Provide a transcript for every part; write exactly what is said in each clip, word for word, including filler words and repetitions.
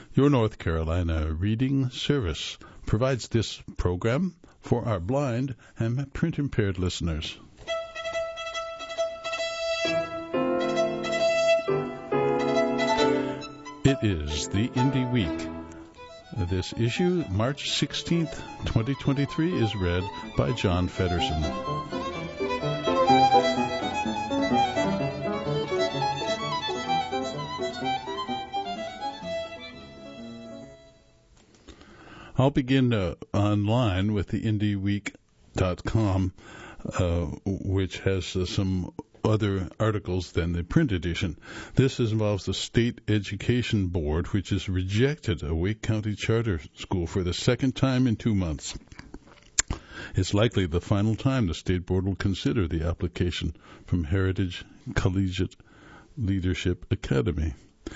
Your North Carolina Reading Service provides this program for our blind and print-impaired listeners. It is the Indie Week. This issue, March sixteenth, twenty twenty-three, is read by John Feddersen. I'll begin uh, online with the indie week dot com, uh, which has uh, some other articles than the print edition. This involves the State Education Board, which has rejected a Wake County charter school for the second time in two months. It's likely the final time the State Board will consider the application from Heritage Collegiate Leadership Academy.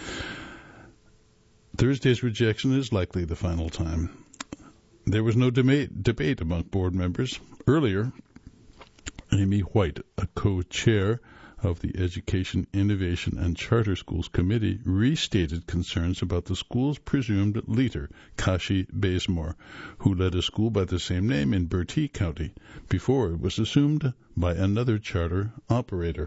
Thursday's rejection is likely the final time. There was no debate, debate among board members. Earlier, Amy White, a co-chair of the Education, Innovation, and Charter Schools Committee, restated concerns about the school's presumed leader, Kashi Bazemore, who led a school by the same name in Bertie County before it was assumed by another charter operator.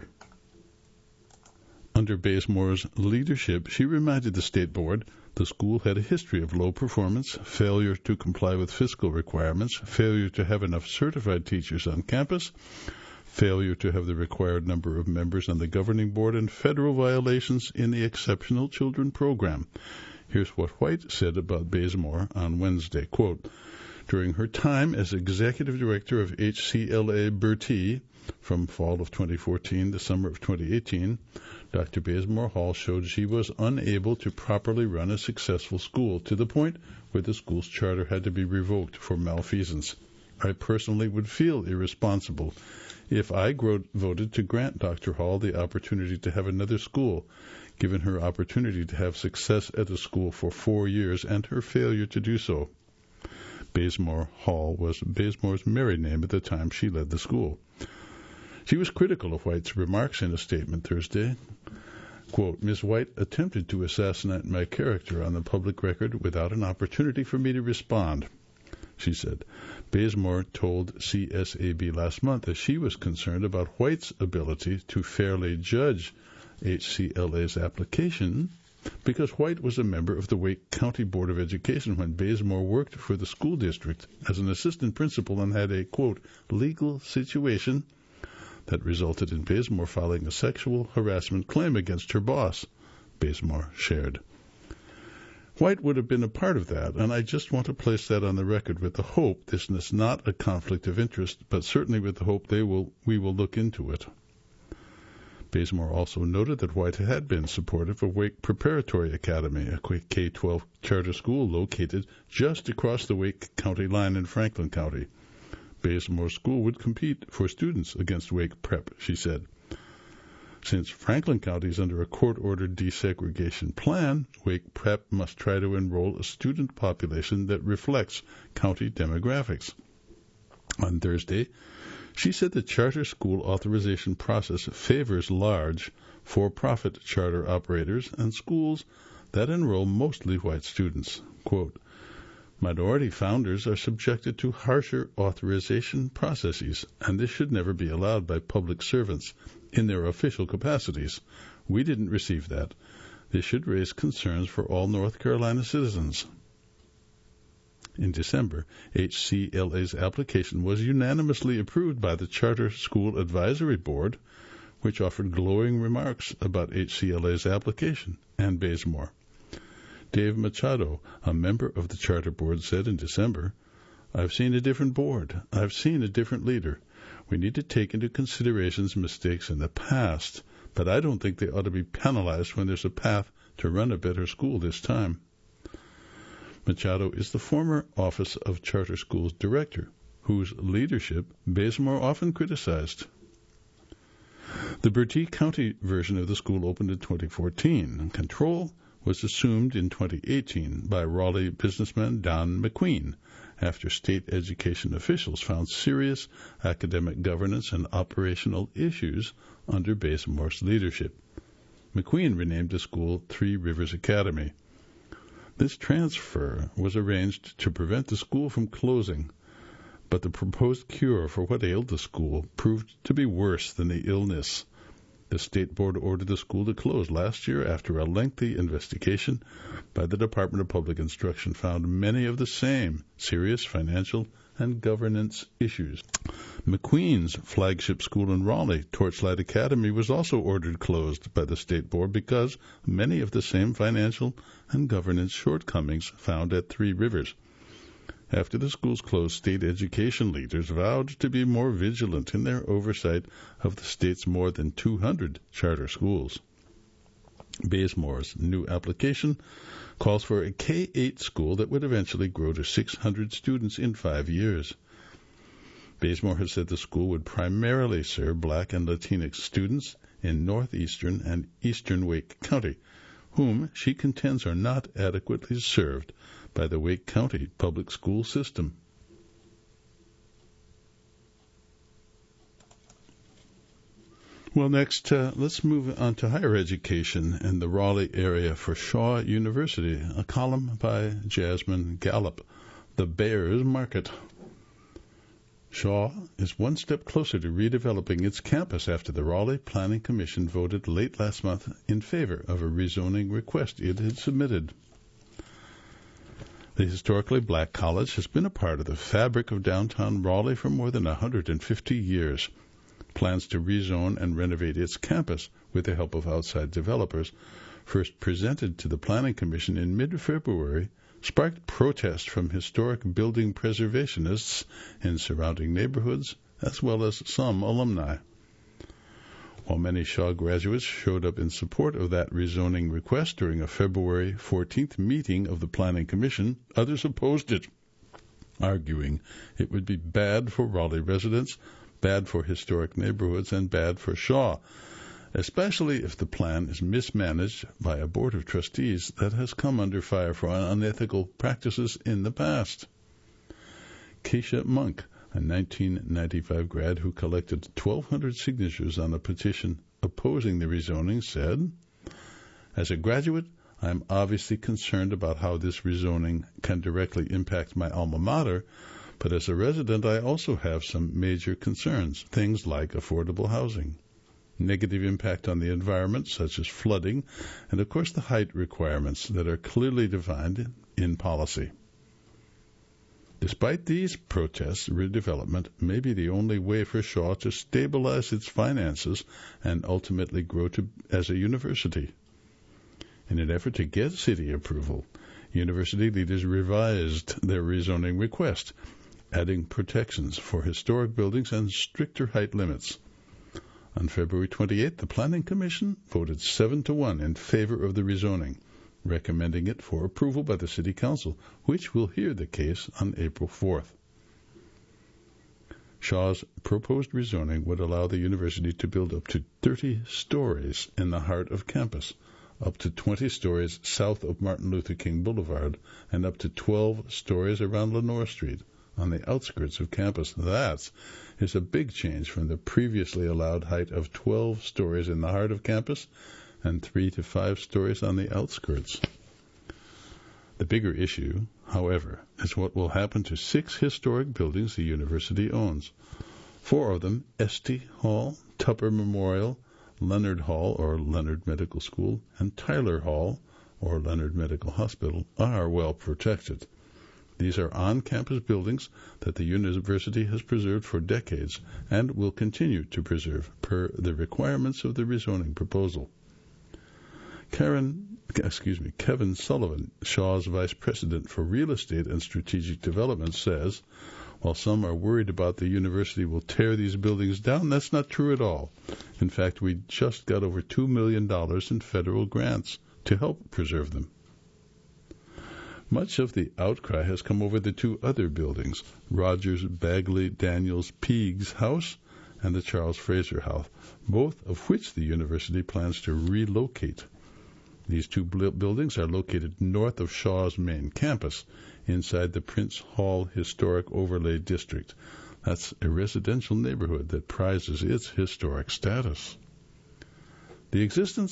Under Bazemore's leadership, she reminded the State Board the school had a history of low performance, failure to comply with fiscal requirements, failure to have enough certified teachers on campus, failure to have the required number of members on the governing board, and federal violations in the Exceptional Children Program. Here's what White said about Bazemore on Wednesday, quote, "During her time as executive director of H C L A Bertie from fall of twenty fourteen to summer of twenty eighteen, Doctor Bazemore Hall showed she was unable to properly run a successful school to the point where the school's charter had to be revoked for malfeasance. I personally would feel irresponsible if I gro- voted to grant Doctor Hall the opportunity to have another school, given her opportunity to have success at the school for four years and her failure to do so." Bazemore Hall was Bazemore's married name at the time she led the school. She was critical of White's remarks in a statement Thursday. Quote, "Miz White attempted to assassinate my character on the public record without an opportunity for me to respond," she said. Bazemore told C S A B last month that she was concerned about White's ability to fairly judge H C L A's application because White was a member of the Wake County Board of Education when Bazemore worked for the school district as an assistant principal and had a, quote, "legal situation" that resulted in Bazemore filing a sexual harassment claim against her boss, Bazemore shared. White would have been a part of that, and I just want to place that on the record with the hope this is not a conflict of interest, but certainly with the hope they will we will look into it. Bazemore also noted that White had been supportive of Wake Preparatory Academy, a K twelve charter school located just across the Wake County line in Franklin County. Bazemore School would compete for students against Wake Prep, she said. Since Franklin County is under a court-ordered desegregation plan, Wake Prep must try to enroll a student population that reflects county demographics. On Thursday, she said the charter school authorization process favors large, for-profit charter operators and schools that enroll mostly white students. Quote, "Minority founders are subjected to harsher authorization processes, and this should never be allowed by public servants in their official capacities. We didn't receive that. This should raise concerns for all North Carolina citizens." In December, H C L A's application was unanimously approved by the Charter School Advisory Board, which offered glowing remarks about H C L A's application and Bazemore. Dave Machado, a member of the Charter Board, said in December, "I've seen a different board. I've seen a different leader. We need to take into consideration mistakes in the past, but I don't think they ought to be penalized when there's a path to run a better school this time." Machado is the former Office of Charter Schools Director, whose leadership Bazemore often criticized. The Bertie County version of the school opened in twenty fourteen. Control was assumed in twenty eighteen by Raleigh businessman Don McQueen after state education officials found serious academic governance and operational issues under Bazemore's leadership. McQueen renamed the school Three Rivers Academy. This transfer was arranged to prevent the school from closing, but the proposed cure for what ailed the school proved to be worse than the illness. The state board ordered the school to close last year after a lengthy investigation by the Department of Public Instruction found many of the same serious financial and governance issues. McQueen's flagship school in Raleigh, Torchlight Academy, was also ordered closed by the state board because many of the same financial and governance shortcomings found at Three Rivers. After the schools closed, state education leaders vowed to be more vigilant in their oversight of the state's more than two hundred charter schools. Bazemore's new application calls for a K eight school that would eventually grow to six hundred students in five years. Bazemore has said the school would primarily serve Black and Latinx students in northeastern and eastern Wake County, whom she contends are not adequately served by the Wake County public school system. Well, next, uh, let's move on to higher education in the Raleigh area for Shaw University, a column by Jasmine Gallup, The Bears Market. Shaw is one step closer to redeveloping its campus after the Raleigh Planning Commission voted late last month in favor of a rezoning request it had submitted. The historically black college has been a part of the fabric of downtown Raleigh for more than one hundred fifty years. Plans to rezone and renovate its campus with the help of outside developers, first presented to the Planning Commission in mid-February, sparked protest from historic building preservationists in surrounding neighborhoods, as well as some alumni. While many Shaw graduates showed up in support of that rezoning request during a February fourteenth meeting of the Planning Commission, others opposed it, arguing it would be bad for Raleigh residents, bad for historic neighborhoods, and bad for Shaw, especially if the plan is mismanaged by a board of trustees that has come under fire for unethical practices in the past. Keisha Monk, a nineteen ninety-five grad who collected twelve hundred signatures on a petition opposing the rezoning, said, "As a graduate, I am obviously concerned about how this rezoning can directly impact my alma mater, but as a resident, I also have some major concerns, things like affordable housing, negative impact on the environment, such as flooding, and of course the height requirements that are clearly defined in policy." Despite these protests, redevelopment may be the only way for Shaw to stabilize its finances and ultimately grow to, as a university. In an effort to get city approval, university leaders revised their rezoning request, adding protections for historic buildings and stricter height limits. On February twenty-eighth, the Planning Commission voted seven to one in favor of the rezoning, recommending it for approval by the City Council, which will hear the case on April fourth. Shaw's proposed rezoning would allow the university to build up to thirty stories in the heart of campus, up to twenty stories south of Martin Luther King Boulevard, and up to twelve stories around Lenore Street, on the outskirts of campus. That is a big change from the previously allowed height of twelve stories in the heart of campus and three to five stories on the outskirts. The bigger issue, however, is what will happen to six historic buildings the university owns. Four of them, Esty Hall, Tupper Memorial, Leonard Hall, or Leonard Medical School, and Tyler Hall, or Leonard Medical Hospital, are well protected. These are on-campus buildings that the university has preserved for decades and will continue to preserve per the requirements of the rezoning proposal. Karen, excuse me, Kevin Sullivan, Shaw's vice president for real estate and strategic development, says, while some are worried about the university will tear these buildings down, that's not true at all. In fact, we just got over two million dollars in federal grants to help preserve them. Much of the outcry has come over the two other buildings, Rogers Bagley Daniels Peague's house and the Charles Fraser House, both of which the university plans to relocate. These two buildings are located north of Shaw's main campus, inside the Prince Hall Historic Overlay District. That's a residential neighborhood that prizes its historic status. The existence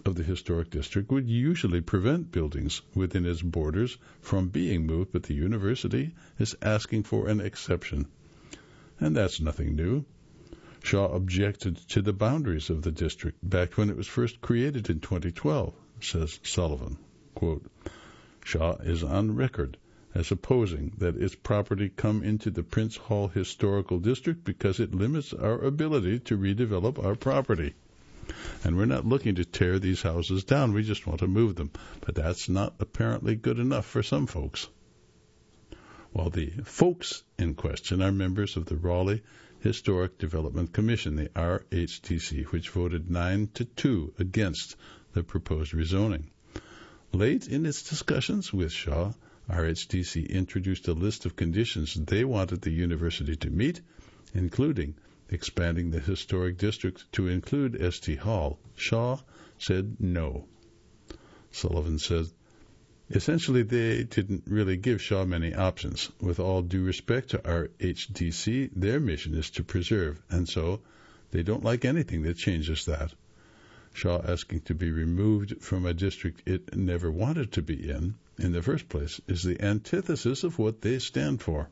of the historic district would usually prevent buildings within its borders from being moved, but the university is asking for an exception. And that's nothing new. Shaw objected to the boundaries of the district back when it was first created in twenty twelve, says Sullivan. Quote, Shaw is on record as opposing that its property come into the Prince Hall Historical District because it limits our ability to redevelop our property. And we're not looking to tear these houses down, we just want to move them. But that's not apparently good enough for some folks. While the folks in question are members of the Raleigh Historic Development Commission, the R H D C, which voted nine to two against the proposed rezoning. Late in its discussions with Shaw, R H D C introduced a list of conditions they wanted the university to meet, including expanding the historic district to include S T Hall. Shaw said no. Sullivan said, essentially, they didn't really give Shaw many options. With all due respect to R H D C, their mission is to preserve, and so they don't like anything that changes that. Shaw asking to be removed from a district it never wanted to be in, in the first place, is the antithesis of what they stand for.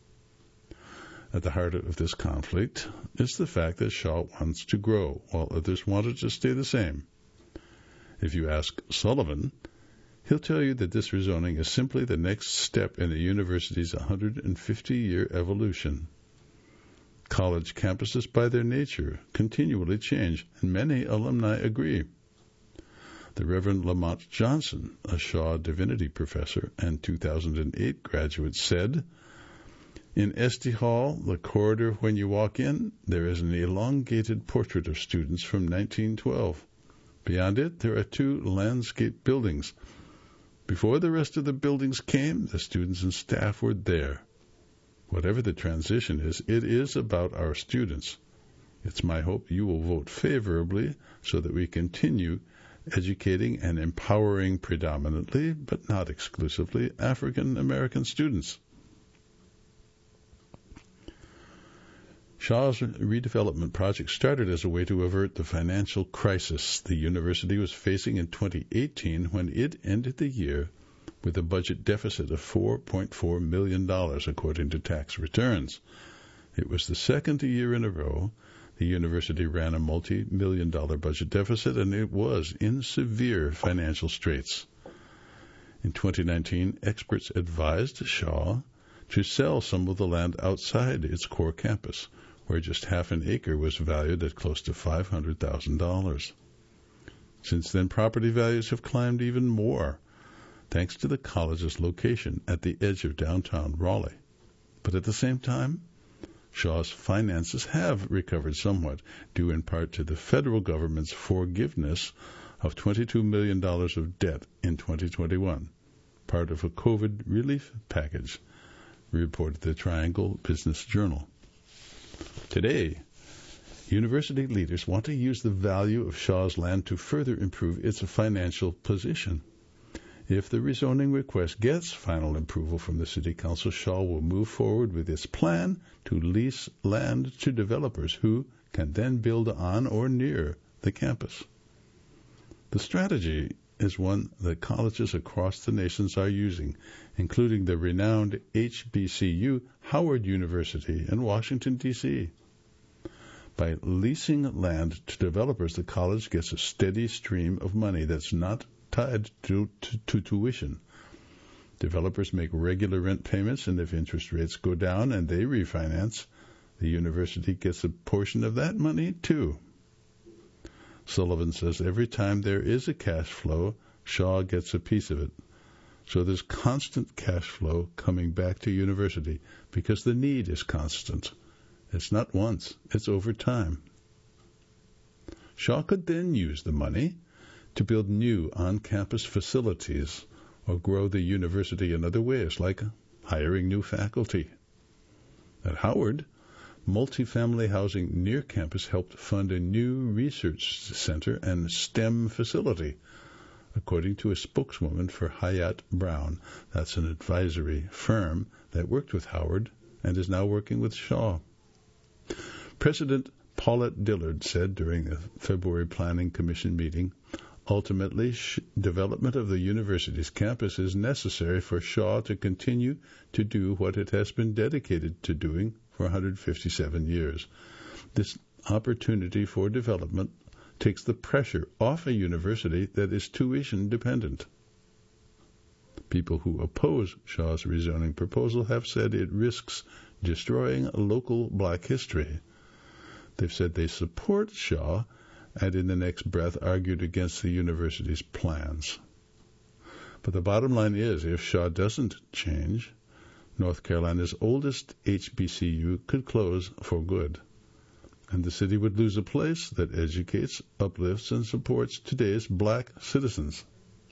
At the heart of this conflict is the fact that Shaw wants to grow, while others wanted to stay the same. If you ask Sullivan, he'll tell you that this rezoning is simply the next step in the university's one hundred fifty year evolution. College campuses, by their nature, continually change, and many alumni agree. The Reverend Lamont Johnson, a Shaw Divinity professor and two thousand eight graduate, said, in S T Hall, the corridor when you walk in, there is an elongated portrait of students from nineteen twelve. Beyond it, there are two landscape buildings. Before the rest of the buildings came, the students and staff were there. Whatever the transition is, it is about our students. It's my hope you will vote favorably so that we continue educating and empowering predominantly, but not exclusively, African American students. Shaw's redevelopment project started as a way to avert the financial crisis the university was facing in twenty eighteen when it ended the year with a budget deficit of four point four million dollars, according to tax returns. It was the second year in a row the university ran a multi-million dollar budget deficit, and it was in severe financial straits. In twenty nineteen, experts advised Shaw to sell some of the land outside its core campus, where just half an acre was valued at close to five hundred thousand dollars. Since then, property values have climbed even more, thanks to the college's location at the edge of downtown Raleigh. But at the same time, Shaw's finances have recovered somewhat, due in part to the federal government's forgiveness of twenty-two million dollars of debt in twenty twenty-one, part of a COVID relief package, reported the Triangle Business Journal. Today, university leaders want to use the value of Shaw's land to further improve its financial position. If the rezoning request gets final approval from the City Council, Shaw will move forward with its plan to lease land to developers who can then build on or near the campus. The strategy is one that colleges across the nations are using, including the renowned H B C U, Howard University in Washington, D C By leasing land to developers, the college gets a steady stream of money that's not tied to, to, to tuition. Developers make regular rent payments, and if interest rates go down and they refinance, the university gets a portion of that money too. Sullivan says every time there is a cash flow, Shaw gets a piece of it. So there's constant cash flow coming back to university because the need is constant. It's not once, it's over time. Shaw could then use the money to build new on-campus facilities or grow the university in other ways, like hiring new faculty. At Howard, multifamily housing near campus helped fund a new research center and STEM facility, according to a spokeswoman for Hyatt Brown. That's an advisory firm that worked with Howard and is now working with Shaw. President Paulette Dillard said during a February Planning Commission meeting, Ultimately, sh- development of the university's campus is necessary for Shaw to continue to do what it has been dedicated to doing for one hundred fifty-seven years. This opportunity for development takes the pressure off a university that is tuition dependent. People who oppose Shaw's rezoning proposal have said it risks destroying local black history. They've said they support Shaw and in the next breath argued against the university's plans. But the bottom line is, if Shaw doesn't change, North Carolina's oldest H B C U could close for good, and the city would lose a place that educates, uplifts, and supports today's black citizens.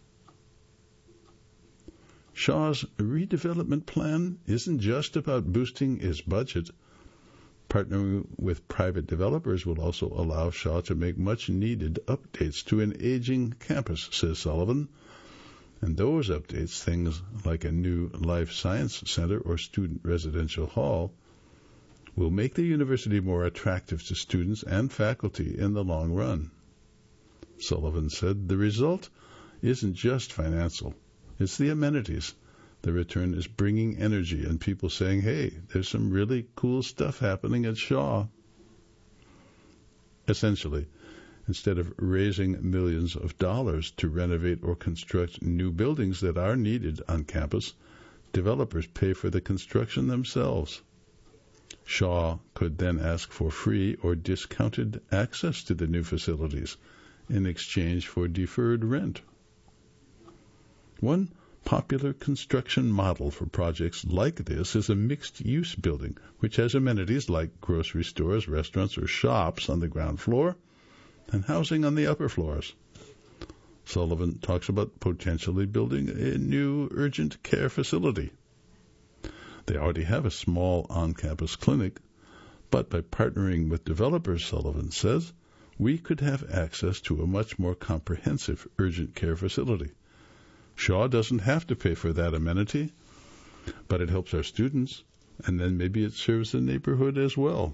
Shaw's redevelopment plan isn't just about boosting its budget. Partnering with private developers will also allow Shaw to make much-needed updates to an aging campus, says Sullivan. And those updates, things like a new life science center or student residential hall, will make the university more attractive to students and faculty in the long run. Sullivan said the result isn't just financial. It's the amenities. The return is bringing energy and people saying, hey, there's some really cool stuff happening at Shaw. Essentially, instead of raising millions of dollars to renovate or construct new buildings that are needed on campus, developers pay for the construction themselves. Shaw could then ask for free or discounted access to the new facilities in exchange for deferred rent. One popular construction model for projects like this is a mixed-use building, which has amenities like grocery stores, restaurants, or shops on the ground floor and housing on the upper floors. Sullivan talks about potentially building a new urgent care facility. They already have a small on-campus clinic, but by partnering with developers, Sullivan says, we could have access to a much more comprehensive urgent care facility. Shaw doesn't have to pay for that amenity, but it helps our students, and then maybe it serves the neighborhood as well.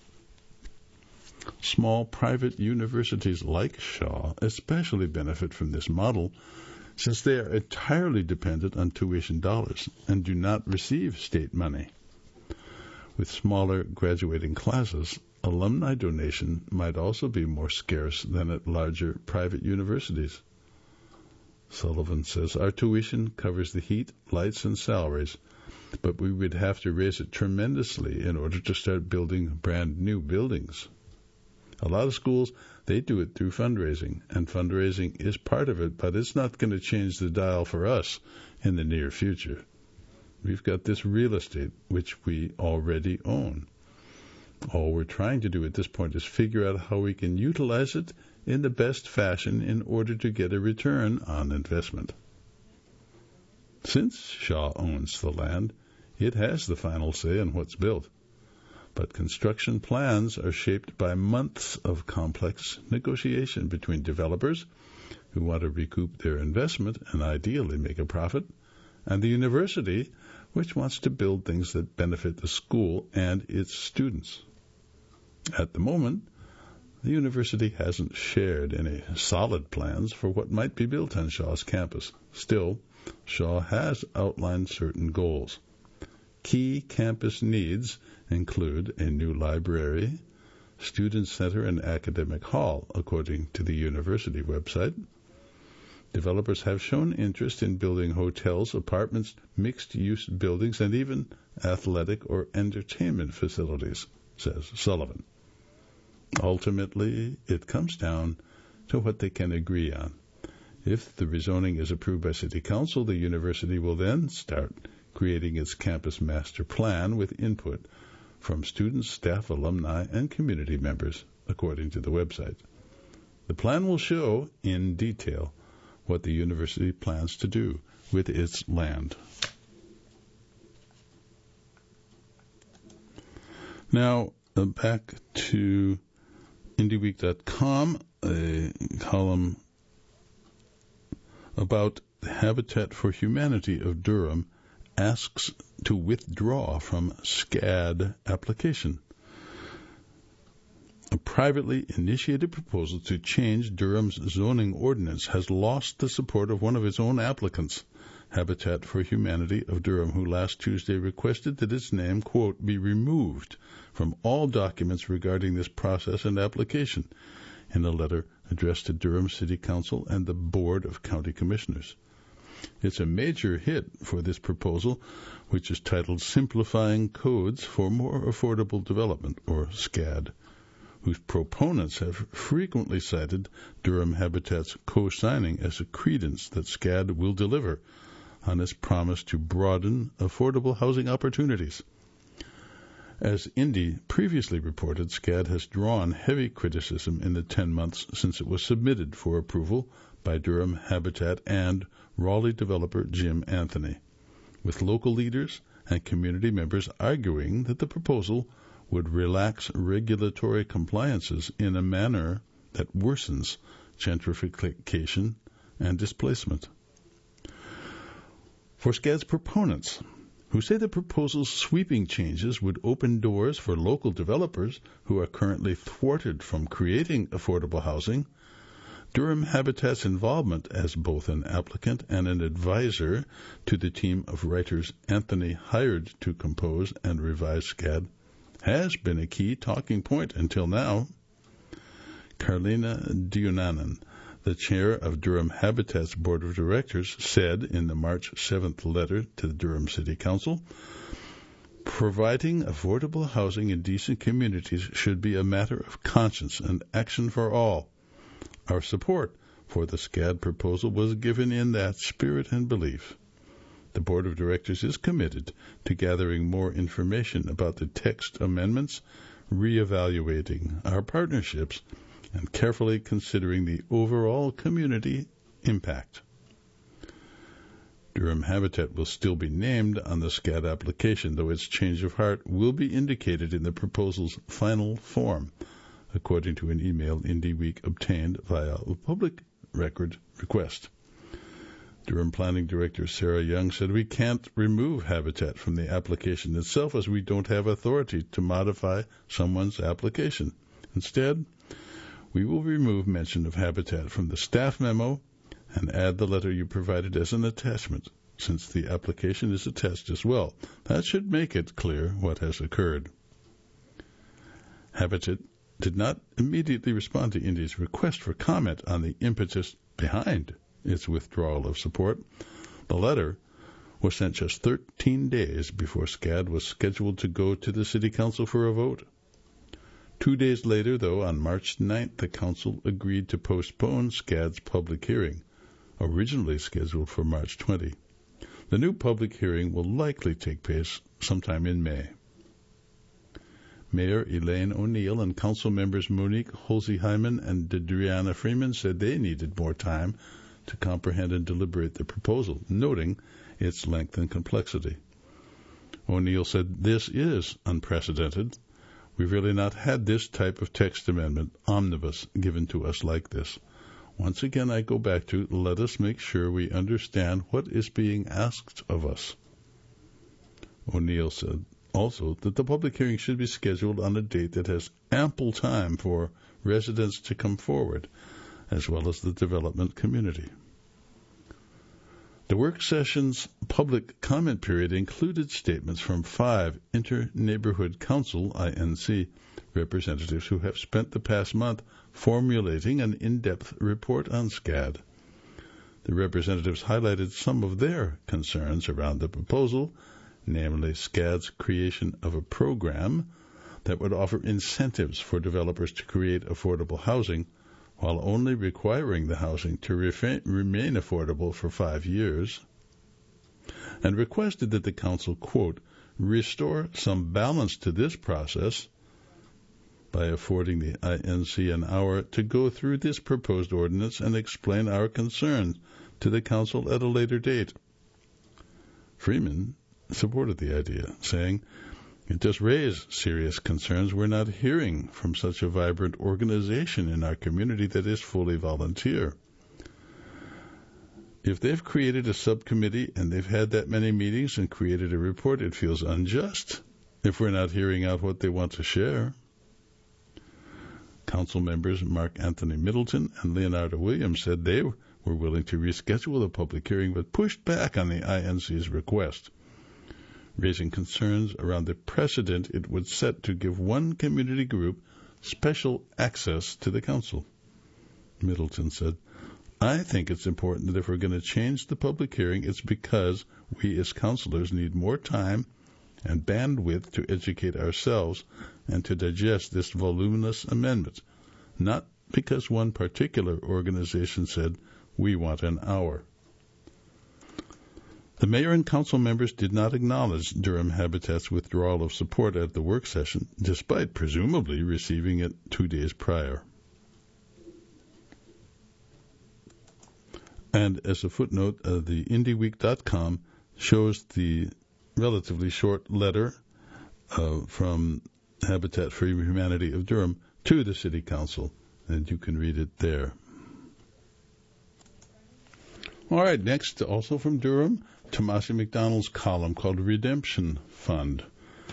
Small private universities like Shaw especially benefit from this model since they are entirely dependent on tuition dollars and do not receive state money. With smaller graduating classes, alumni donation might also be more scarce than at larger private universities. Sullivan says, our tuition covers the heat, lights, and salaries, but we would have to raise it tremendously in order to start building brand new buildings. A lot of schools, they do it through fundraising, and fundraising is part of it, but it's not going to change the dial for us in the near future. We've got this real estate, which we already own. All we're trying to do at this point is figure out how we can utilize it in the best fashion in order to get a return on investment. Since Shaw owns the land, it has the final say on what's built. But construction plans are shaped by months of complex negotiation between developers who want to recoup their investment and ideally make a profit, and the university, which wants to build things that benefit the school and its students. At the moment, the university hasn't shared any solid plans for what might be built on Shaw's campus. Still, Shaw has outlined certain goals. Key campus needs include a new library, student center, and academic hall, according to the university website. Developers have shown interest in building hotels, apartments, mixed-use buildings, and even athletic or entertainment facilities, says Sullivan. Ultimately, it comes down to what they can agree on. If the rezoning is approved by City Council, the university will then start creating its campus master plan with input from students, staff, alumni, and community members, according to the website. The plan will show in detail what the university plans to do with its land. Now, uh, back to IndieWeek dot com, a column about Habitat for Humanity of Durham asks to withdraw from SCAD application. A privately initiated proposal to change Durham's zoning ordinance has lost the support of one of its own applicants, Habitat for Humanity of Durham, who last Tuesday requested that its name, quote, be removed from all documents regarding this process and application, in a letter addressed to Durham City Council and the Board of County Commissioners. It's a major hit for this proposal, which is titled Simplifying Codes for More Affordable Development, or SCAD, whose proponents have frequently cited Durham Habitat's co-signing as a credence that SCAD will deliver on its promise to broaden affordable housing opportunities. As Indy previously reported, SCAD has drawn heavy criticism in the ten months since it was submitted for approval by Durham Habitat and Raleigh developer Jim Anthony, with local leaders and community members arguing that the proposal would relax regulatory compliances in a manner that worsens gentrification and displacement. For SCAD's proponents, who say the proposal's sweeping changes would open doors for local developers who are currently thwarted from creating affordable housing, Durham Habitat's involvement as both an applicant and an advisor to the team of writers Anthony hired to compose and revise SCAD has been a key talking point until now. Carlina Dionanen, the chair of Durham Habitat's Board of Directors, said in the March seventh letter to the Durham City Council, providing affordable housing in decent communities should be a matter of conscience and action for all. Our support for the SCAD proposal was given in that spirit and belief. The Board of Directors is committed to gathering more information about the text amendments, reevaluating our partnerships, and carefully considering the overall community impact. Durham Habitat will still be named on the SCAD application, though its change of heart will be indicated in the proposal's final form, according to an email IndieWeek obtained via a public record request. Durham Planning Director Sarah Young said, we can't remove Habitat from the application itself as we don't have authority to modify someone's application. Instead, we will remove mention of Habitat from the staff memo and add the letter you provided as an attachment, since the application is attached as well. That should make it clear what has occurred. Habitat did not immediately respond to Indy's request for comment on the impetus behind its withdrawal of support. The letter was sent just thirteen days before SCAD was scheduled to go to the City Council for a vote. Two days later, though, on March ninth, the Council agreed to postpone SCAD's public hearing, originally scheduled for March twentieth. The new public hearing will likely take place sometime in May. Mayor Elaine O'Neill and Council members Monique Holsey-Hyman and Adriana Freeman said they needed more time to comprehend and deliberate the proposal, noting its length and complexity. O'Neill said, this is unprecedented. We've really not had this type of text amendment, omnibus, given to us like this. Once again, I go back to, let us make sure we understand what is being asked of us. O'Neill said also that the public hearing should be scheduled on a date that has ample time for residents to come forward, as well as the development community. The work session's public comment period included statements from five Inter-Neighborhood Council, I N C, representatives who have spent the past month formulating an in-depth report on SCAD. The representatives highlighted some of their concerns around the proposal, namely SCAD's creation of a program that would offer incentives for developers to create affordable housing while only requiring the housing to refa- remain affordable for five years, and requested that the Council, quote, restore some balance to this process by affording the I N C an hour to go through this proposed ordinance and explain our concerns to the Council at a later date. Freeman supported the idea, saying, it does raise serious concerns we're not hearing from such a vibrant organization in our community that is fully volunteer. If they've created a subcommittee and they've had that many meetings and created a report, it feels unjust if we're not hearing out what they want to share. Council members Mark Anthony Middleton and Leonardo Williams said they were willing to reschedule the public hearing but pushed back on the I N C's request, raising concerns around the precedent it would set to give one community group special access to the council. Middleton said, I think it's important that if we're going to change the public hearing, it's because we as councillors need more time and bandwidth to educate ourselves and to digest this voluminous amendment, not because one particular organization said, we want an hour. The mayor and council members did not acknowledge Durham Habitat's withdrawal of support at the work session, despite presumably receiving it two days prior. And as a footnote, uh, the Indie Week dot com shows the relatively short letter uh, from Habitat for Humanity of Durham to the City Council, and you can read it there. All right, next, also from Durham, Tomasi McDonald's column called Redemption Fund.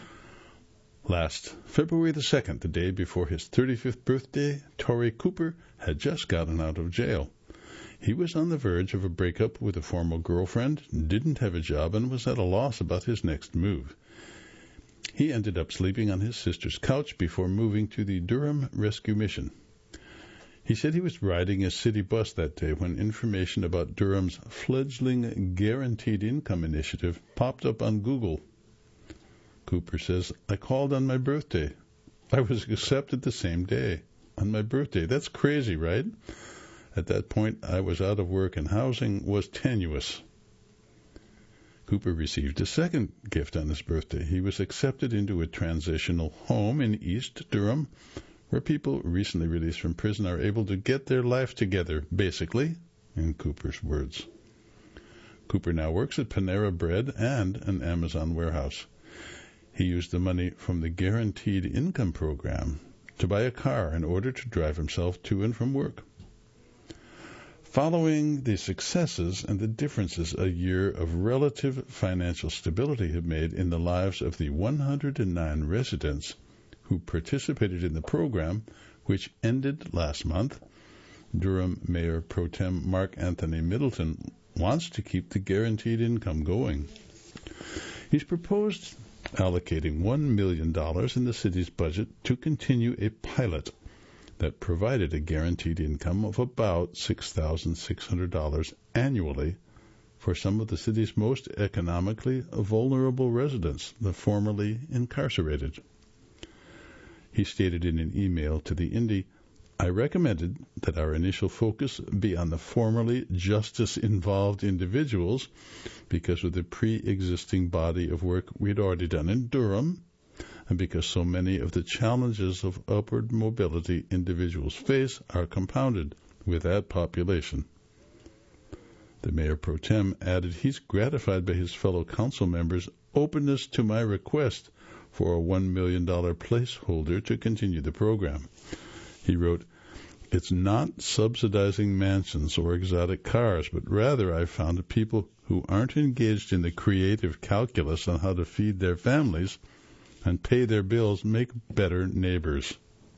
Last February the second, the day before his thirty-fifth birthday, Torrey Cooper had just gotten out of jail. He was on the verge of a breakup with a former girlfriend, didn't have a job, and was at a loss about his next move. He ended up sleeping on his sister's couch before moving to the Durham Rescue Mission. He said he was riding a city bus that day when information about Durham's fledgling Guaranteed Income Initiative popped up on Google. Cooper says, I called on my birthday. I was accepted the same day. On my birthday. That's crazy, right? At that point, I was out of work and housing was tenuous. Cooper received a second gift on his birthday. He was accepted into a transitional home in East Durham, where people recently released from prison are able to get their life together, basically, in Cooper's words. Cooper now works at Panera Bread and an Amazon warehouse. He used the money from the Guaranteed Income Program to buy a car in order to drive himself to and from work. Following the successes and the differences a year of relative financial stability have made in the lives of the one hundred nine residents who participated in the program, which ended last month, Durham Mayor Pro Tem Mark Anthony Middleton wants to keep the guaranteed income going. He's proposed allocating one million dollars in the city's budget to continue a pilot that provided a guaranteed income of about six thousand six hundred dollars annually for some of the city's most economically vulnerable residents, the formerly incarcerated. He stated in an email to the Indy, I recommended that our initial focus be on the formerly justice-involved individuals because of the pre-existing body of work we'd already done in Durham, and because so many of the challenges of upward mobility individuals face are compounded with that population. The Mayor Pro Tem added he's gratified by his fellow council members' openness to my request for a one million dollars placeholder to continue the program. He wrote, it's not subsidizing mansions or exotic cars, but rather I've found that people who aren't engaged in the creative calculus on how to feed their families and pay their bills make better neighbors.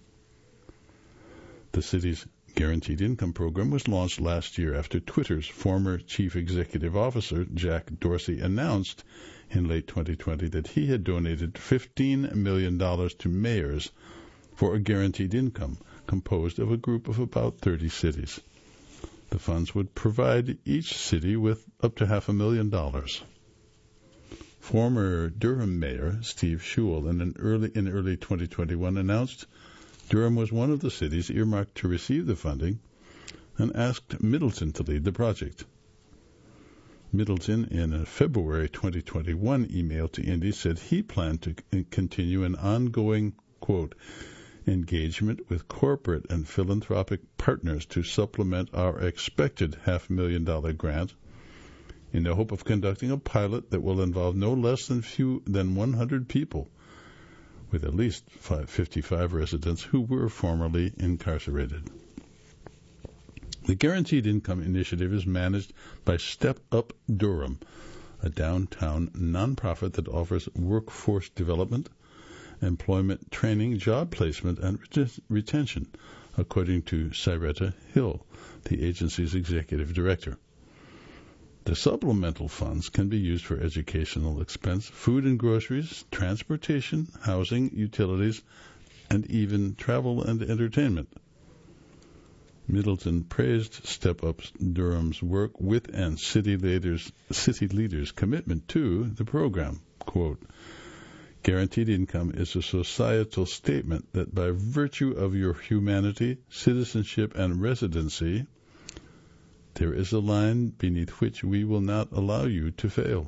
The city's Guaranteed Income Program was launched last year after Twitter's former chief executive officer, Jack Dorsey, announced in late twenty twenty that he had donated fifteen million dollars to mayors for a guaranteed income composed of a group of about thirty cities. The funds would provide each city with up to half a million dollars. Former Durham Mayor Steve Schewel in, an early, in early twenty twenty-one announced Durham was one of the cities earmarked to receive the funding and asked Middleton to lead the project. Middleton, in a February twenty twenty-one email to Indy, said he planned to c- continue an ongoing, quote, engagement with corporate and philanthropic partners to supplement our expected half-million-dollar grant in the hope of conducting a pilot that will involve no less than few than one hundred people, with at least fifty-five residents who were formerly incarcerated. The Guaranteed Income Initiative is managed by Step Up Durham, a downtown nonprofit that offers workforce development employment, training, job placement, and ret- retention, according to Cyretta Hill, the agency's executive director. The supplemental funds can be used for educational expense, food and groceries, transportation, housing, utilities, and even travel and entertainment. Middleton praised Step Up Durham's work with and city leaders, city leaders' commitment to the program. Quote, guaranteed income is a societal statement that by virtue of your humanity, citizenship, and residency, there is a line beneath which we will not allow you to fail.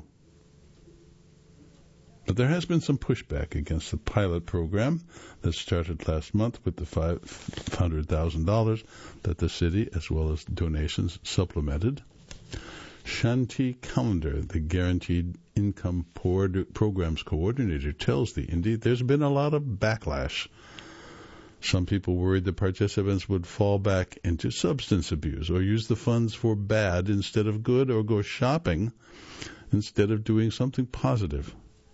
But there has been some pushback against the pilot program that started last month with the five hundred thousand dollars that the city, as well as donations, supplemented. Shanti Callender, the Guaranteed Income Programs Coordinator, tells the Indy there's been a lot of backlash. Some people worried the participants would fall back into substance abuse or use the funds for bad instead of good, or go shopping instead of doing something positive.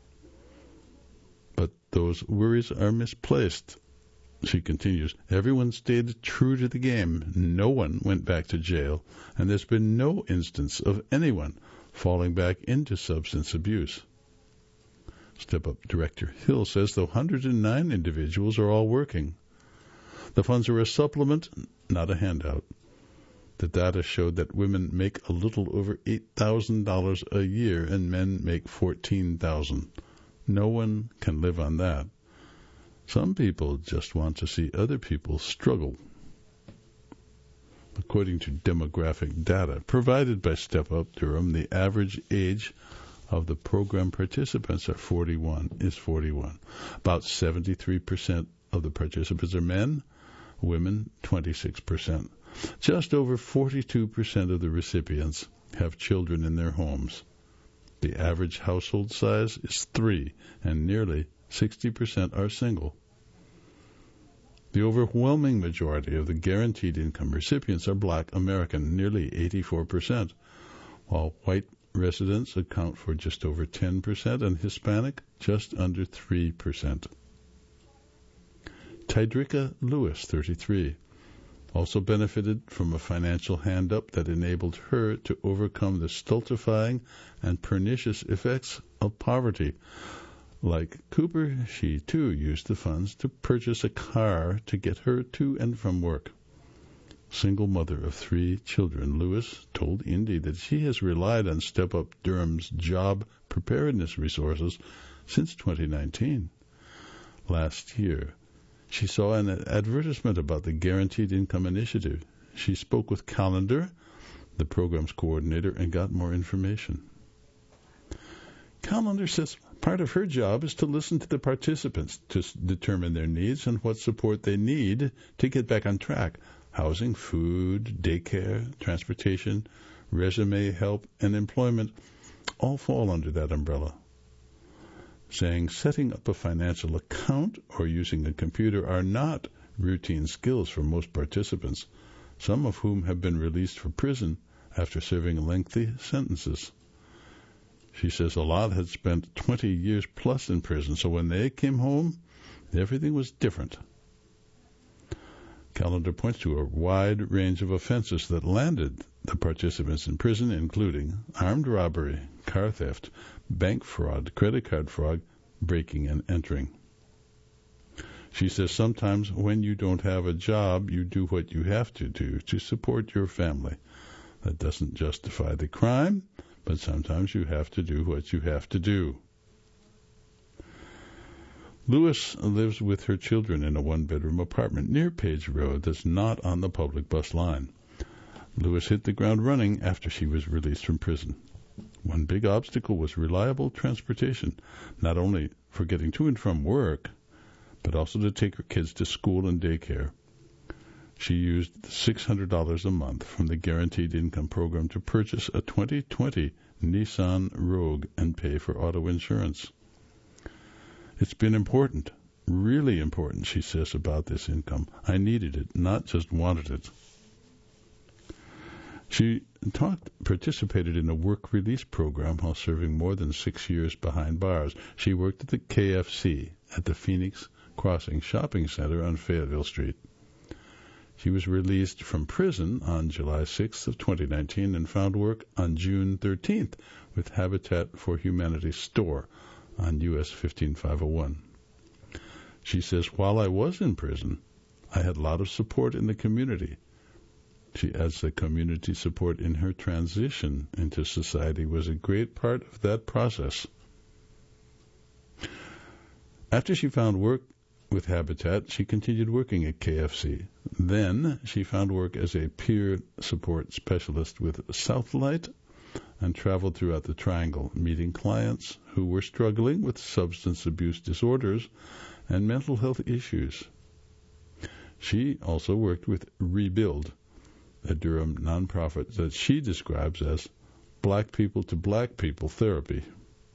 But those worries are misplaced. She continues, everyone stayed true to the game. No one went back to jail, and there's been no instance of anyone falling back into substance abuse. Step Up Director Hill says the one hundred nine individuals are all working. The funds are a supplement, not a handout. The data showed that women make a little over eight thousand dollars a year and men make fourteen thousand dollars. No one can live on that. Some people just want to see other people struggle. According to demographic data provided by Step Up Durham, the average age of the program participants are forty-one, is forty-one. About seventy-three percent of the participants are men, women twenty-six percent. Just over forty-two percent of the recipients have children in their homes. The average household size is three, and nearly sixty percent are single. The overwhelming majority of the guaranteed income recipients are Black American, nearly eighty-four percent, while white residents account for just over ten percent and Hispanic just under three percent. Tidrika Lewis, thirty-three, also benefited from a financial hand-up that enabled her to overcome the stultifying and pernicious effects of poverty. Like Cooper, she too used the funds to purchase a car to get her to and from work. Single mother of three children, Lewis told Indy that she has relied on Step Up Durham's job preparedness resources since twenty nineteen. Last year, she saw an advertisement about the Guaranteed Income Initiative. She spoke with Callender, the program's coordinator, and got more information. Callender says part of her job is to listen to the participants to s- determine their needs and what support they need to get back on track. Housing, food, daycare, transportation, resume help, and employment all fall under that umbrella. Saying setting up a financial account or using a computer are not routine skills for most participants, some of whom have been released from prison after serving lengthy sentences. She says a lot had spent twenty years plus in prison, so when they came home, everything was different. Callender points to a wide range of offenses that landed the participants in prison, including armed robbery, car theft, bank fraud, credit card fraud, breaking and entering. She says sometimes when you don't have a job, you do what you have to do to support your family. That doesn't justify the crime, but sometimes you have to do what you have to do. Lewis lives with her children in a one-bedroom apartment near Page Road that's not on the public bus line. Lewis hit the ground running after she was released from prison. One big obstacle was reliable transportation, not only for getting to and from work, but also to take her kids to school and daycare. She used six hundred dollars a month from the Guaranteed Income Program to purchase a twenty twenty Nissan Rogue and pay for auto insurance. It's been important, really important, she says, about this income. I needed it, not just wanted it. She talked, participated in a work release program while serving more than six years behind bars. She worked at the K F C at the Phoenix Crossing Shopping Center on Fayetteville Street. She was released from prison on July sixth of twenty nineteen and found work on June thirteenth with Habitat for Humanity store on U S fifteen five oh one. She says, while I was in prison, I had a lot of support in the community. She adds that community support in her transition into society was a great part of that process. After she found work with Habitat, she continued working at K F C. Then she found work as a peer support specialist with Southlight and traveled throughout the Triangle, meeting clients who were struggling with substance abuse disorders and mental health issues. She also worked with Rebuild, a Durham nonprofit that she describes as Black People to Black People Therapy.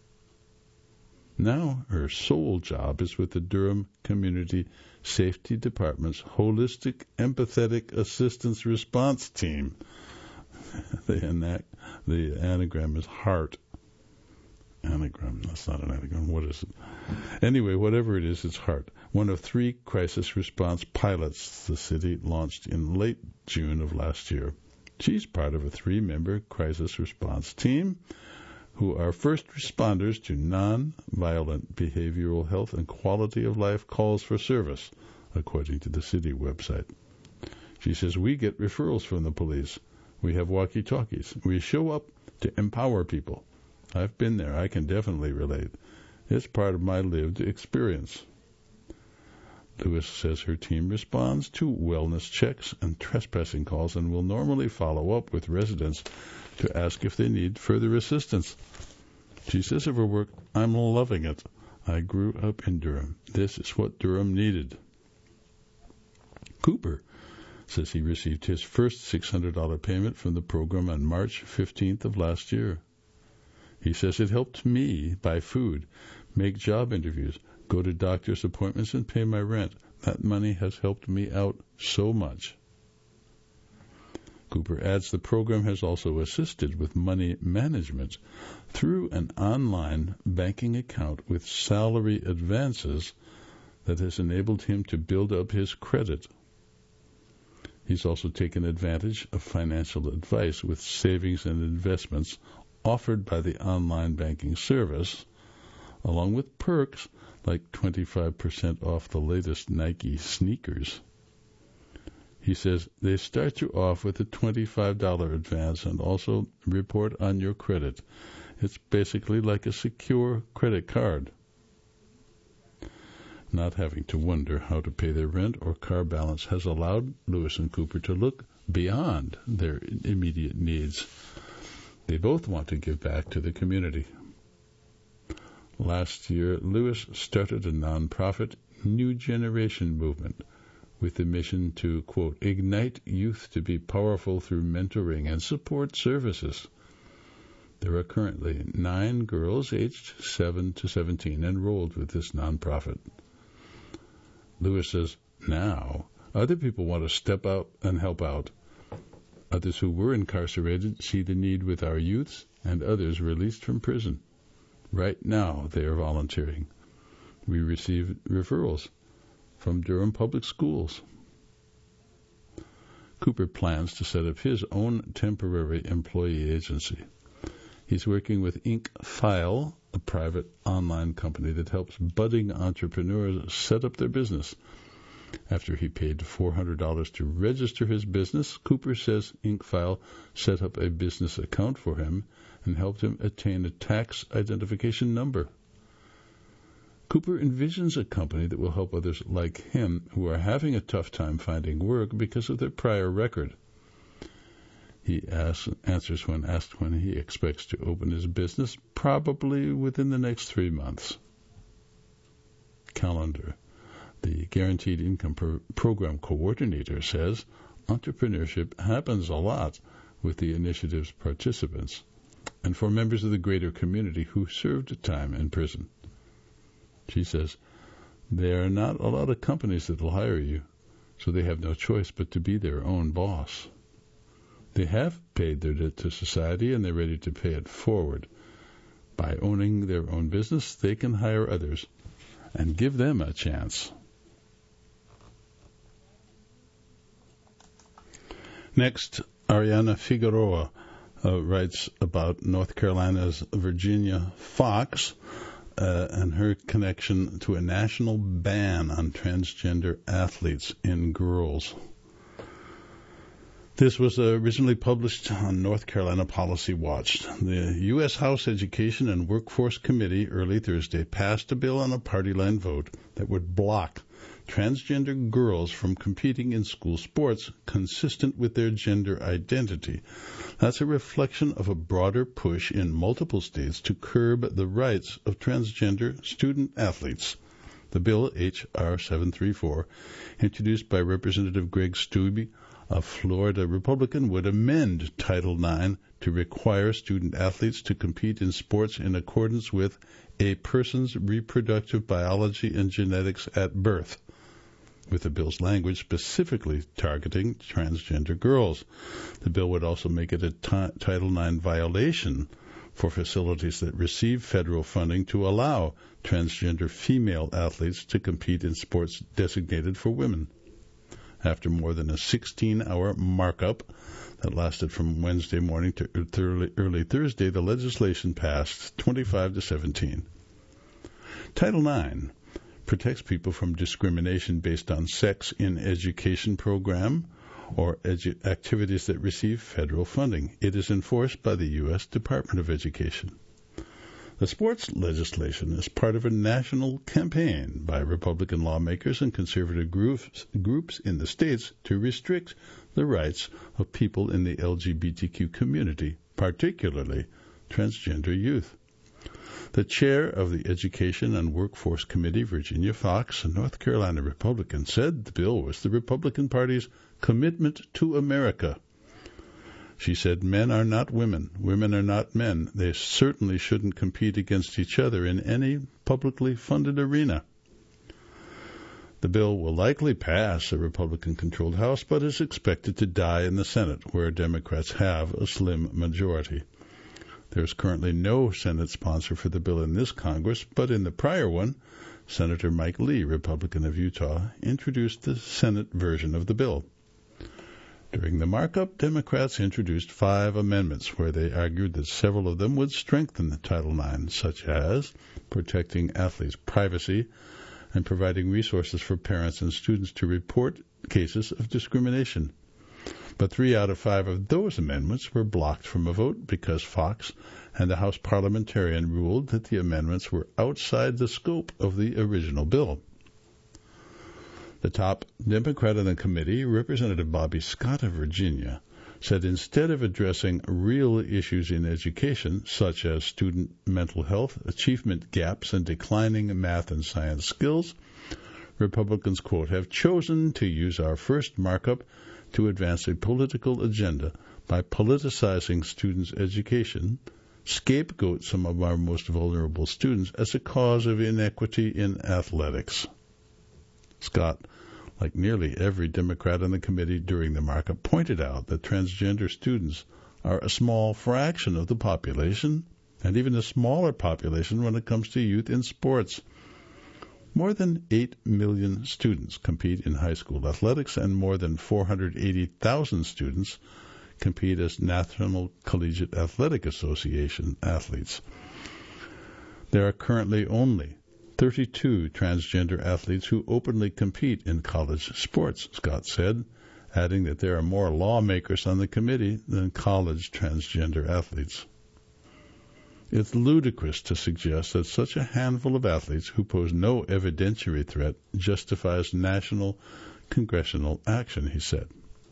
Now her sole job is with the Durham Community Safety Department's Holistic Empathetic Assistance Response Team. the, ana- the anagram is HEART. Anagram, that's not an anagram. What is it? Anyway, whatever it is, it's HEART. One of three crisis response pilots the city launched in late June of last year. She's part of a three-member crisis response team who are first responders to non-violent behavioral health and quality of life calls for service, according to the city website. She says, we get referrals from the police. We have walkie-talkies. We show up to empower people. I've been there. I can definitely relate. It's part of my lived experience. Lewis says her team responds to wellness checks and trespassing calls and will normally follow up with residents to ask if they need further assistance. She says of her work, I'm loving it. I grew up in Durham. This is what Durham needed. Cooper says he received his first six hundred dollars payment from the program on March fifteenth of last year. He says it helped me buy food, make job interviews, go to doctor's appointments, and pay my rent. That money has helped me out so much. Cooper adds the program has also assisted with money management through an online banking account with salary advances that has enabled him to build up his credit. He's also taken advantage of financial advice with savings and investments offered by the online banking service, along with perks like twenty-five percent off the latest Nike sneakers. He says they start you off with a twenty-five dollars advance and also report on your credit. It's basically like a secure credit card. Not having to wonder how to pay their rent or car balance has allowed Lewis and Cooper to look beyond their immediate needs. They both want to give back to the community. Last year, Lewis started a nonprofit New Generation movement with the mission to, quote, ignite youth to be powerful through mentoring and support services. There are currently nine girls aged seven to seventeen enrolled with this nonprofit. Lewis says, now, other people want to step out and help out. Others who were incarcerated see the need with our youths and others released from prison. Right now, they are volunteering. We receive referrals from Durham Public Schools. Cooper plans to set up his own temporary employee agency. He's working with Inkfile, a private online company that helps budding entrepreneurs set up their business. After he paid four hundred dollars to register his business, Cooper says Inkfile set up a business account for him and helped him attain a tax identification number. Cooper envisions a company that will help others like him who are having a tough time finding work because of their prior record. He asks, answers when asked when he expects to open his business, probably within the next three months. Calendar, the Guaranteed Income Pro- Program Coordinator, says entrepreneurship happens a lot with the initiative's participants and for members of the greater community who served time in prison. She says, there are not a lot of companies that will hire you, so they have no choice but to be their own boss. They have paid their debt to society, and they're ready to pay it forward. By owning their own business, they can hire others and give them a chance. Next, Ariana Figueroa uh, writes about North Carolina's Virginia Fox uh, and her connection to a national ban on transgender athletes in girls. This was uh, originally published on North Carolina Policy Watch. The U S House Education and Workforce Committee early Thursday passed a bill on a party line vote that would block transgender girls from competing in school sports consistent with their gender identity. That's a reflection of a broader push in multiple states to curb the rights of transgender student athletes. The bill, H R seven thirty-four, introduced by Representative Greg Steube, a Florida Republican, would amend Title nine to require student athletes to compete in sports in accordance with a person's reproductive biology and genetics at birth, with the bill's language specifically targeting transgender girls. The bill would also make it a t- Title nine violation for facilities that receive federal funding to allow transgender female athletes to compete in sports designated for women. After more than a sixteen-hour markup that lasted from Wednesday morning to early, early Thursday, the legislation passed twenty-five to seventeen. Title nine protects people from discrimination based on sex in education program or edu- activities that receive federal funding. It is enforced by the U S Department of Education. The sports legislation is part of a national campaign by Republican lawmakers and conservative groups, groups in the states to restrict the rights of people in the L G B T Q community, particularly transgender youth. The chair of the Education and Workforce Committee, Virginia Fox, a North Carolina Republican, said the bill was the Republican Party's commitment to America. She said, men are not women. Women are not men. They certainly shouldn't compete against each other in any publicly funded arena. The bill will likely pass a Republican-controlled House, but is expected to die in the Senate, where Democrats have a slim majority. There's currently no Senate sponsor for the bill in this Congress, but in the prior one, Senator Mike Lee, Republican of Utah, introduced the Senate version of the bill. During the markup, Democrats introduced five amendments where they argued that several of them would strengthen Title nine, such as protecting athletes' privacy and providing resources for parents and students to report cases of discrimination. But three out of five of those amendments were blocked from a vote because Fox and the House parliamentarian ruled that the amendments were outside the scope of the original bill. The top Democrat on the committee, Representative Bobby Scott of Virginia, said instead of addressing real issues in education, such as student mental health, achievement gaps, and declining math and science skills, Republicans, quote, have chosen to use our first markup to advance a political agenda by politicizing students' education, scapegoat some of our most vulnerable students as a cause of inequity in athletics. Scott, like nearly every Democrat on the committee during the markup, pointed out that transgender students are a small fraction of the population, and even a smaller population when it comes to youth in sports. More than eight million students compete in high school athletics, and more than four hundred eighty thousand students compete as National Collegiate Athletic Association athletes. There are currently only thirty-two transgender athletes who openly compete in college sports, Scott said, adding that there are more lawmakers on the committee than college transgender athletes. It's ludicrous to suggest that such a handful of athletes who pose no evidentiary threat justifies national congressional action, he said.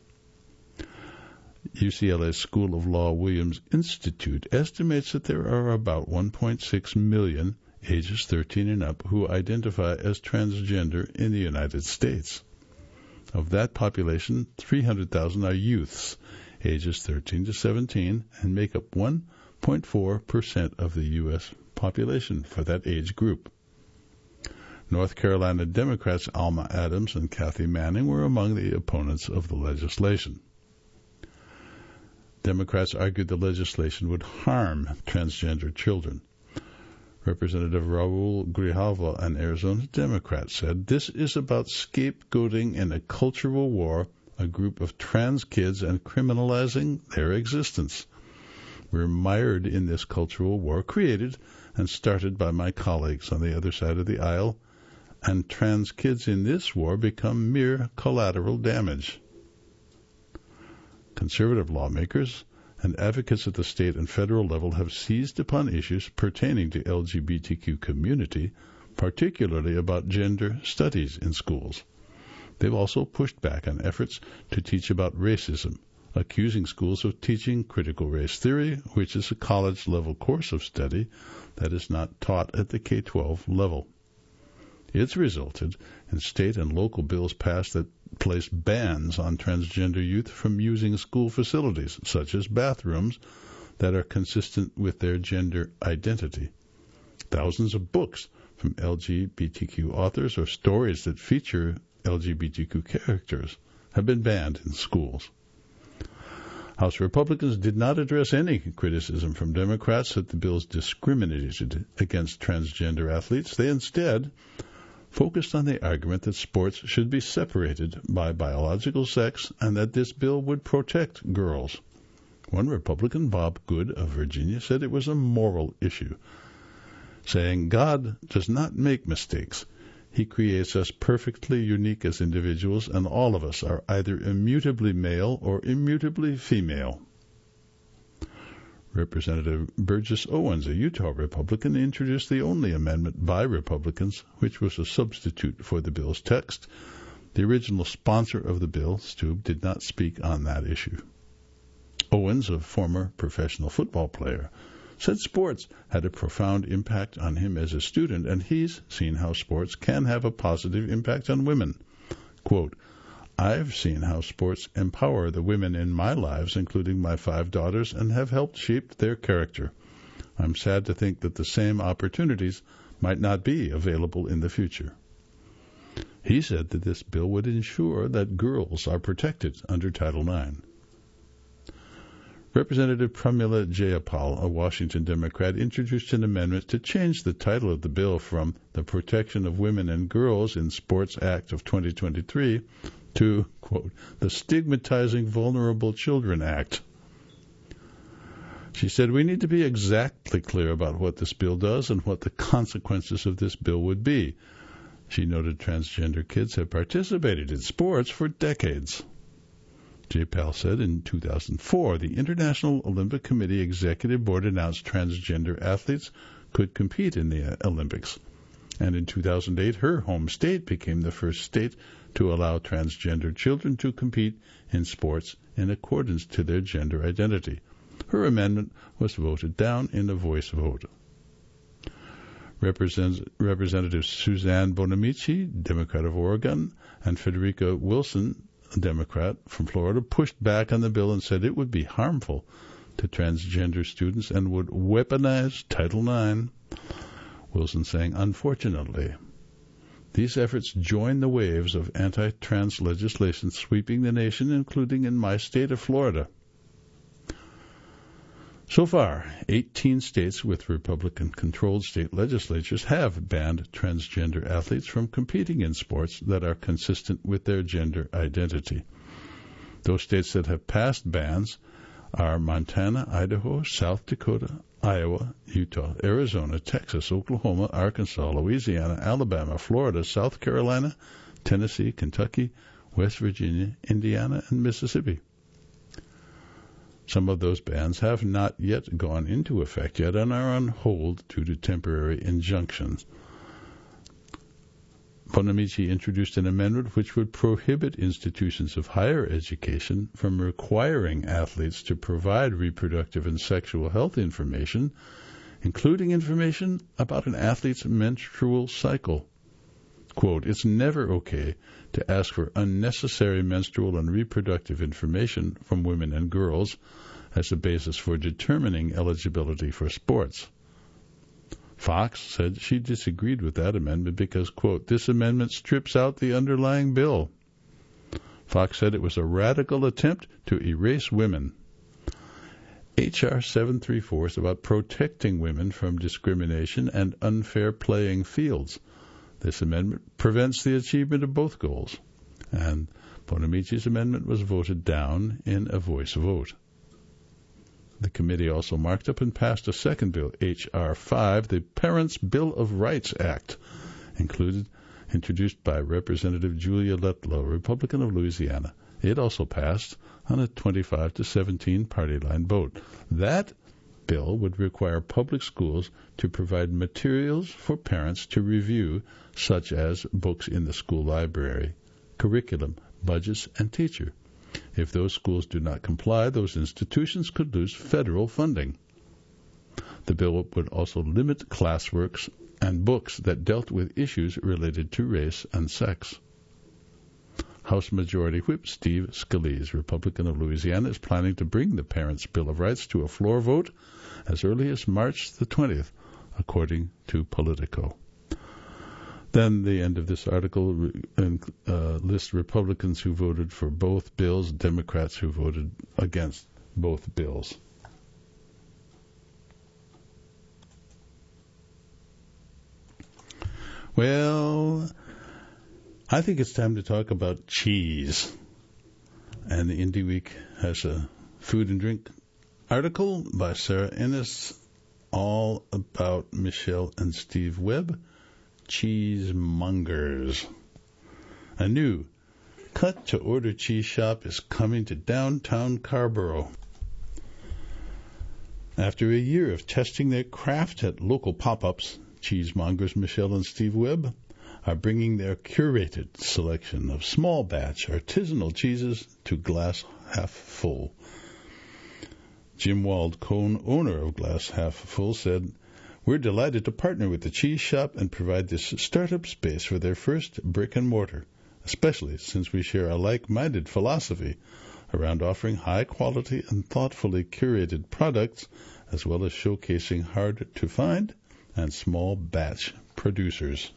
U C L A's School of Law Williams Institute estimates that there are about one point six million ages thirteen and up who identify as transgender in the United States. Of that population, three hundred thousand are youths, ages thirteen to seventeen, and make up one point four percent of the U S population for that age group. North Carolina Democrats Alma Adams and Kathy Manning were among the opponents of the legislation. Democrats argued the legislation would harm transgender children. Representative Raul Grijalva, an Arizona Democrat, said, "This is about scapegoating in a cultural war a group of trans kids and criminalizing their existence. We're mired in this cultural war created and started by my colleagues on the other side of the aisle, and trans kids in this war become mere collateral damage." Conservative lawmakers and advocates at the state and federal level have seized upon issues pertaining to L G B T Q community, particularly about gender studies in schools. They've also pushed back on efforts to teach about racism, accusing schools of teaching critical race theory, which is a college-level course of study that is not taught at the K twelve level. It's resulted in state and local bills passed that place bans on transgender youth from using school facilities, such as bathrooms, that are consistent with their gender identity. Thousands of books from L G B T Q authors or stories that feature L G B T Q characters have been banned in schools. House Republicans did not address any criticism from Democrats that the bills discriminated against transgender athletes. They instead focused on the argument that sports should be separated by biological sex and that this bill would protect girls. One Republican, Bob Good of Virginia, said it was a moral issue, saying, "God does not make mistakes. He creates us perfectly unique as individuals, and all of us are either immutably male or immutably female." Representative Burgess Owens, a Utah Republican, introduced the only amendment by Republicans, which was a substitute for the bill's text. The original sponsor of the bill, Stube, did not speak on that issue. Owens, a former professional football player, said sports had a profound impact on him as a student, and he's seen how sports can have a positive impact on women. Quote, "I've seen how sports empower the women in my lives, including my five daughters, and have helped shape their character. I'm sad to think that the same opportunities might not be available in the future." He said that this bill would ensure that girls are protected under Title nine. Representative Pramila Jayapal, a Washington Democrat, introduced an amendment to change the title of the bill from the Protection of Women and Girls in Sports Act of twenty twenty-three to, quote, the Stigmatizing Vulnerable Children Act. She said, "We need to be exactly clear about what this bill does and what the consequences of this bill would be." She noted transgender kids have participated in sports for decades. Jayapal said in two thousand four, the International Olympic Committee Executive Board announced transgender athletes could compete in the Olympics. And in two thousand eight, her home state became the first state to allow transgender children to compete in sports in accordance to their gender identity. Her amendment was voted down in a voice vote. Represent, Representative Suzanne Bonamici, Democrat of Oregon, and Federica Wilson, a Democrat from Florida, pushed back on the bill and said it would be harmful to transgender students and would weaponize Title nine. Wilson saying, "Unfortunately, these efforts join the waves of anti-trans legislation sweeping the nation, including in my state of Florida." So far, eighteen states with Republican-controlled state legislatures have banned transgender athletes from competing in sports that are consistent with their gender identity. Those states that have passed bans are Montana, Idaho, South Dakota, Iowa, Utah, Arizona, Texas, Oklahoma, Arkansas, Louisiana, Alabama, Florida, South Carolina, Tennessee, Kentucky, West Virginia, Indiana, and Mississippi. Some of those bans have not yet gone into effect yet and are on hold due to temporary injunctions. Bonamici introduced an amendment which would prohibit institutions of higher education from requiring athletes to provide reproductive and sexual health information, including information about an athlete's menstrual cycle. Quote, "It's never okay to ask for unnecessary menstrual and reproductive information from women and girls as a basis for determining eligibility for sports." Fox said she disagreed with that amendment because, quote, "this amendment strips out the underlying bill." Fox said it was a radical attempt to erase women. H R seven thirty-four is about protecting women from discrimination and unfair playing fields. This amendment prevents the achievement of both goals, and Bonamici's amendment was voted down in a voice vote. The committee also marked up and passed a second bill, H R five, the Parents' Bill of Rights Act, included, introduced by Representative Julia Letlow, Republican of Louisiana. It also passed on a twenty-five to seventeen party line vote. That bill would require public schools to provide materials for parents to review, such as books in the school library, curriculum, budgets, and teacher. If those schools do not comply, those institutions could lose federal funding. The bill would also limit classworks and books that dealt with issues related to race and sex. House Majority Whip Steve Scalise, Republican of Louisiana, is planning to bring the Parents' Bill of Rights to a floor vote as early as March the twentieth, according to Politico. Then the end of this article uh, lists Republicans who voted for both bills, Democrats who voted against both bills. Well, I think it's time to talk about cheese. And the Indie Week has a food and drink article by Sarah Ennis all about Michelle and Steve Webb, cheesemongers. A new cut-to-order cheese shop is coming to downtown Carrboro. After a year of testing their craft at local pop-ups, cheesemongers Michelle and Steve Webb are bringing their curated selection of small batch artisanal cheeses to Glass Half Full. Jim Wald Cohn, owner of Glass Half Full, said, "We're delighted to partner with the cheese shop and provide this startup space for their first brick and mortar, especially since we share a like-minded philosophy around offering high-quality and thoughtfully curated products, as well as showcasing hard-to-find and small batch producers."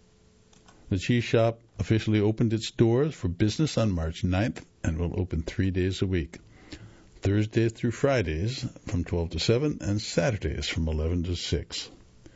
The cheese shop officially opened its doors for business on March ninth and will open three days a week, Thursdays through Fridays from twelve to seven and Saturdays from eleven to six.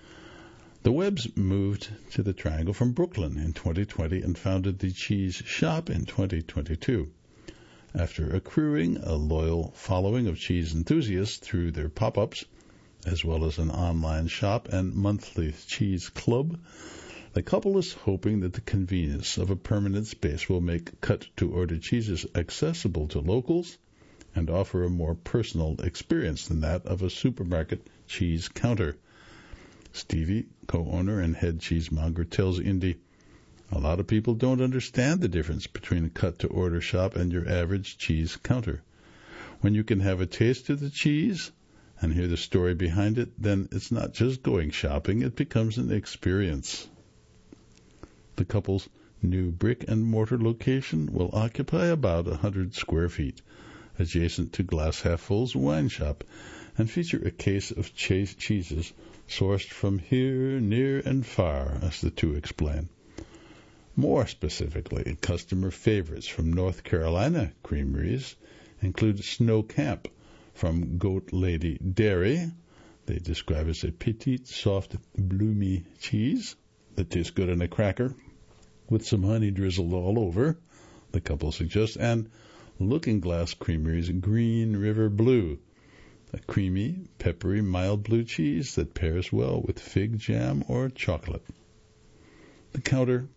The Webbs moved to the Triangle from Brooklyn in twenty twenty and founded the cheese shop in twenty twenty-two. After accruing a loyal following of cheese enthusiasts through their pop-ups, as well as an online shop and monthly cheese club, the couple is hoping that the convenience of a permanent space will make cut-to-order cheeses accessible to locals and offer a more personal experience than that of a supermarket cheese counter. Stevie, co-owner and head cheesemonger, tells Indy, "A lot of people don't understand the difference between a cut-to-order shop and your average cheese counter. When you can have a taste of the cheese and hear the story behind it, then it's not just going shopping, it becomes an experience." The couple's new brick-and-mortar location will occupy about one hundred square feet, adjacent to Glass Half Full's wine shop, and feature a case of chase cheeses sourced from here, near, and far, as the two explain. More specifically, customer favorites from North Carolina creameries include Snow Camp from Goat Lady Dairy. They describe as a petite, soft, bloomy cheese that tastes good on a cracker, with some honey drizzled all over, the couple suggests, and Looking Glass Creamery's Green River Blue, a creamy, peppery, mild blue cheese that pairs well with fig jam or chocolate. The counter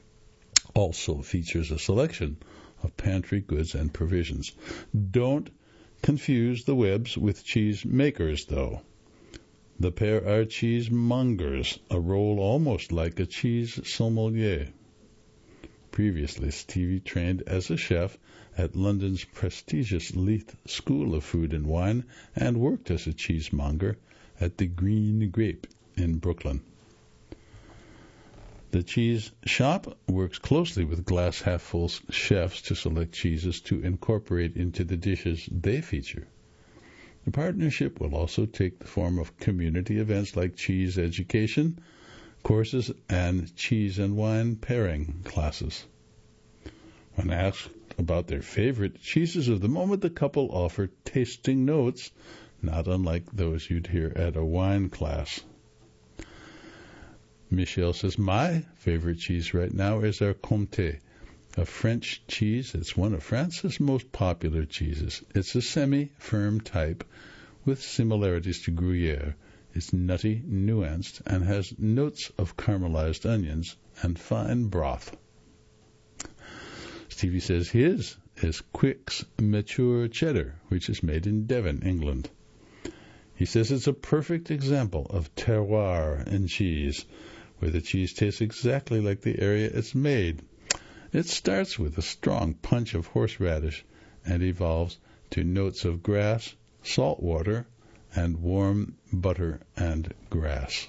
also features a selection of pantry goods and provisions. Don't confuse the Webbs with cheese makers, though. The pair are cheesemongers, a role almost like a cheese sommelier. Previously, Stevie trained as a chef at London's prestigious Leith School of Food and Wine and worked as a cheesemonger at the Green Grape in Brooklyn. The cheese shop works closely with Glass Half Full's chefs to select cheeses to incorporate into the dishes they feature. The partnership will also take the form of community events like cheese education courses and cheese and wine pairing classes. When asked about their favorite cheeses of the moment, the couple offer tasting notes not unlike those you'd hear at a wine class. Michelle says, my favorite cheese right now is our Comté, a French cheese. It's one of France's most popular cheeses. It's a semi-firm type with similarities to Gruyere. It's nutty, nuanced, and has notes of caramelized onions and fine broth. Stevie says his is Quick's Mature Cheddar, which is made in Devon, England. He says it's a perfect example of terroir in cheese, where the cheese tastes exactly like the area it's made. It starts with a strong punch of horseradish and evolves to notes of grass, salt water, and warm butter and grass.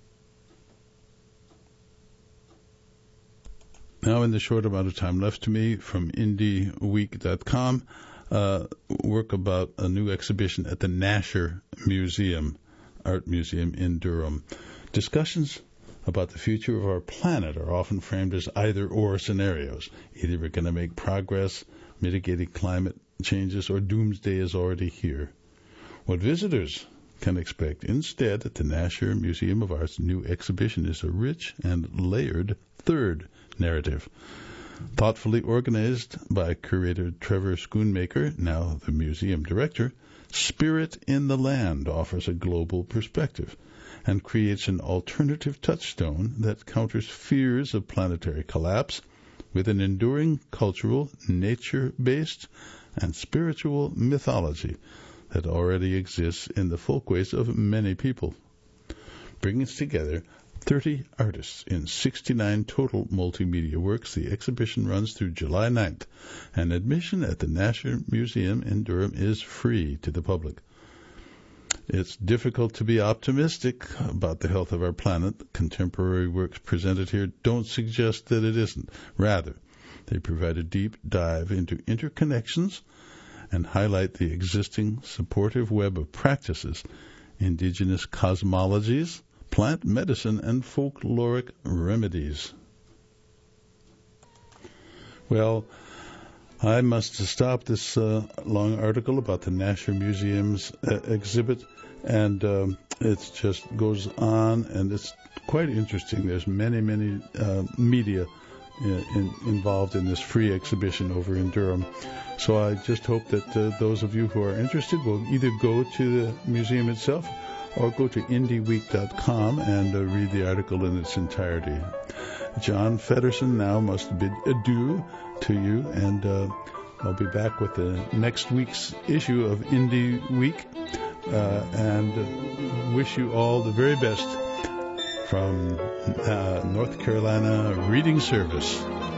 Now, in the short amount of time left to me from indie week dot com, uh, work about a new exhibition at the Nasher Museum, Art Museum in Durham. Discussions about the future of our planet are often framed as either-or scenarios. Either we're going to make progress mitigating climate changes or doomsday is already here. What visitors can expect instead at the Nasher Museum of Art's new exhibition is a rich and layered third narrative. Thoughtfully organized by curator Trevor Schoonmaker, now the museum director, Spirit in the Land offers a global perspective and creates an alternative touchstone that counters fears of planetary collapse with an enduring cultural, nature-based, and spiritual mythology that already exists in the folkways of many people. Bringing together thirty artists in sixty-nine total multimedia works, the exhibition runs through July ninth, and admission at the Nasher Museum in Durham is free to the public. It's difficult to be optimistic about the health of our planet. Contemporary works presented here don't suggest that it isn't. Rather, they provide a deep dive into interconnections and highlight the existing supportive web of practices, indigenous cosmologies, plant medicine, and folkloric remedies. Well, I must stop this uh, long article about the Nasher Museum's uh, exhibit, and um, it just goes on, and it's quite interesting. There's many, many uh, media in, in, involved in this free exhibition over in Durham. So I just hope that uh, those of you who are interested will either go to the museum itself or go to indie week dot com and uh, read the article in its entirety. John Feddersen now must bid adieu to you, and uh, I'll be back with the next week's issue of Indie Week, uh, and wish you all the very best from uh, North Carolina Reading Service.